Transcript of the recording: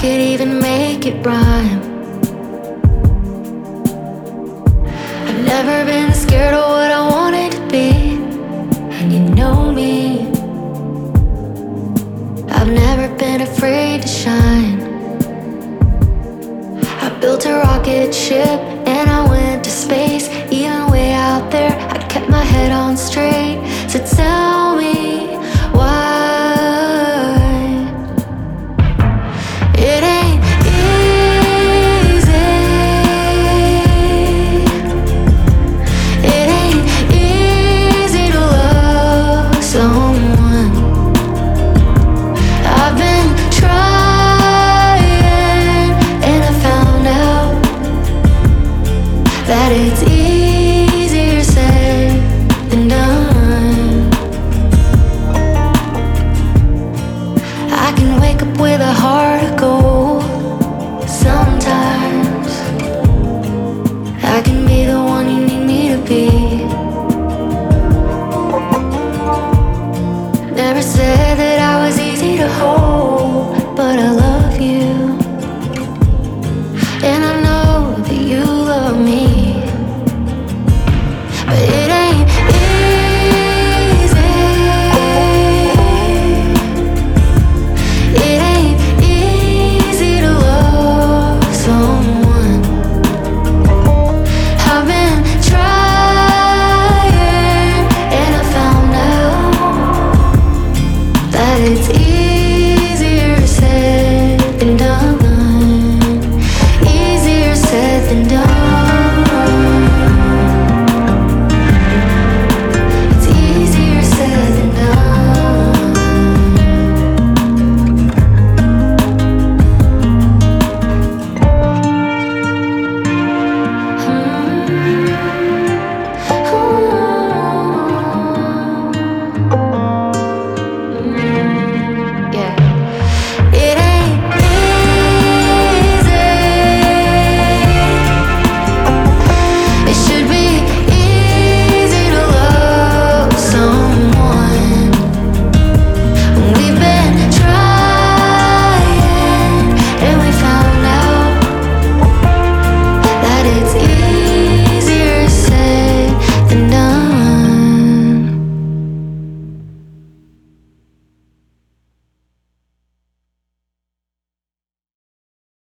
could even make it rhyme. I've never been scared of what I wanted to be, and you know me. I've never been afraid to shine. I built a rocket ship and I went to space. Even way out there, I kept my head on straight. So tell me why it ain't easy. It ain't easy to love someone. I've been trying and I found out that it's easier said than done. I can wake up with a heart of gold. Sometimes I can be the one you need me to be. Never said that I was easy to hold, but I love